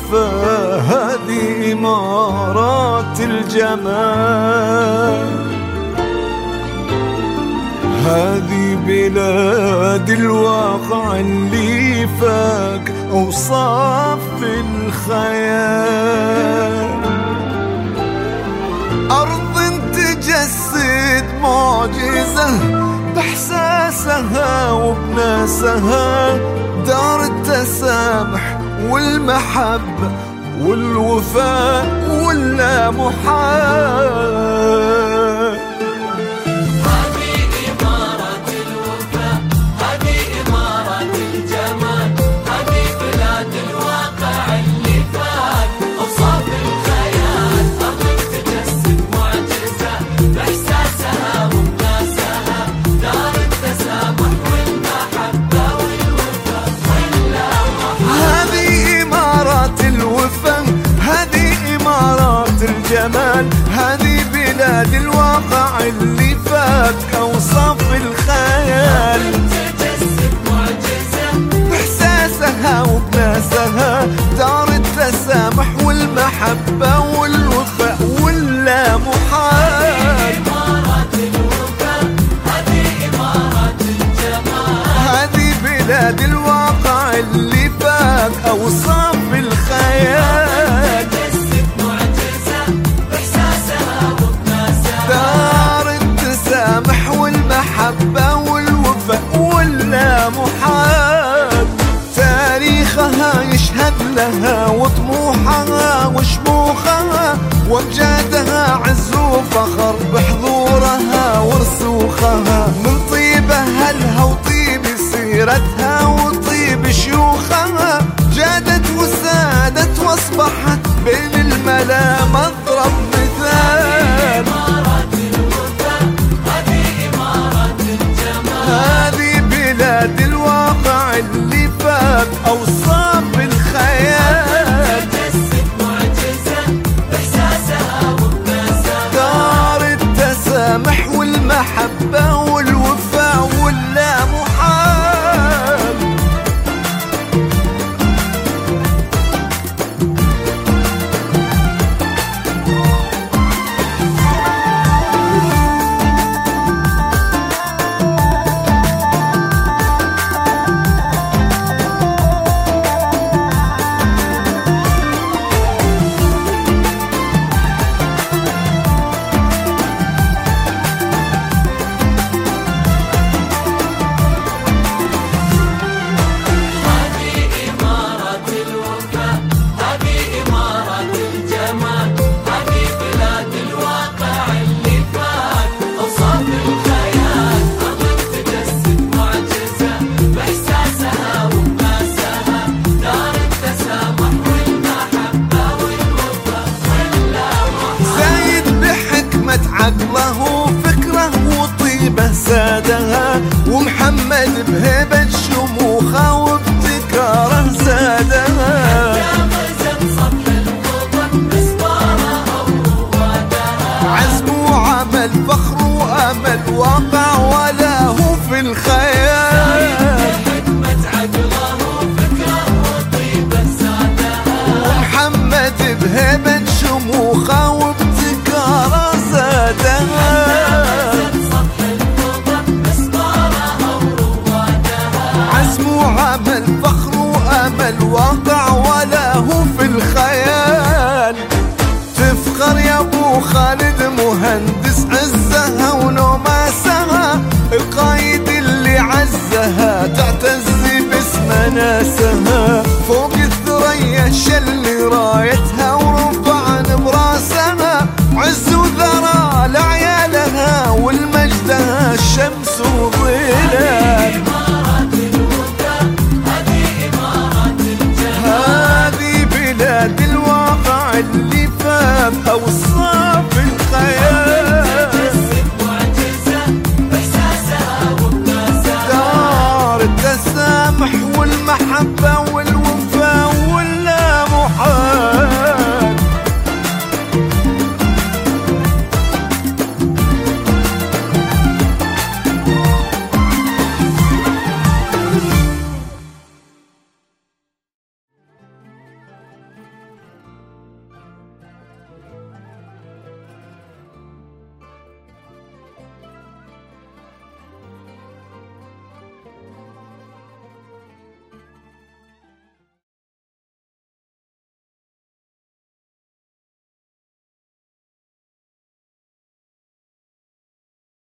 الوفا هذه إمارات الجمال، هذه بلاد الواقع اللي فاق أوصاف الخيال، أرض تجسد معجزة بإحساسها وبناسها، دار التسامح والمحبة والوفاء واللامحال. هذه إمارة الوفاء، هذه إمارة الجمال، هذه بلاد الواقع اللي فات أوصاف الخيال، أرض تجسد معجزة بإحساسها وبناسها، دار التسامح والمحبة والوفاء واللامحال. هذه إمارات الوفا، هذه إمارات الجمال، هذه بلاد الواقع اللي فاق أوصاف الخيال، تجسد معجزة بإحساسها وبناسها، دار التسامح والمحبة والوفاء واللامحال. إمارة الوفاء، هذه إمارة الجمال، هذه بلاد الواقع اللي فاق أوصاف الخيال، تجسد معجزة بإحساسها وبناسها، دار التسامح والمحبة والوفاء واللامحال. تاريخها يشهد لها وطموحها وشموخها وامجادها، عز وفخر بحضورها ورسوخها، من طيب أهلها وطيب سيرتها وطيب شيوخها، جادت وسادت واصبحت بين الملا مضرب مثال. إمارة الوفاء، هذه إمارة الجمال، هذه بلاد الواقع اللي فاق أوصاف الخيال، تجسد معجزة بإحساسها وبناسها، دار التسامح والمحبة والوفاء واللامحال. عقله فكره وطيبه سادها، ومحمد بهبة شموخه وابتكاره زادها، عزم وعمل فخر وامل واقع ولا هو في الخيال، ومحمد بهبة شموخه وابتكاره زادها، عزم وعمل فخر وامل واقع ولا هو في الخيال. تفخر يا ابو خالد مهندس عزها ونوماسها، القايد اللي عزها تعتز باسم ناسها، فوق الثريا شل رايتها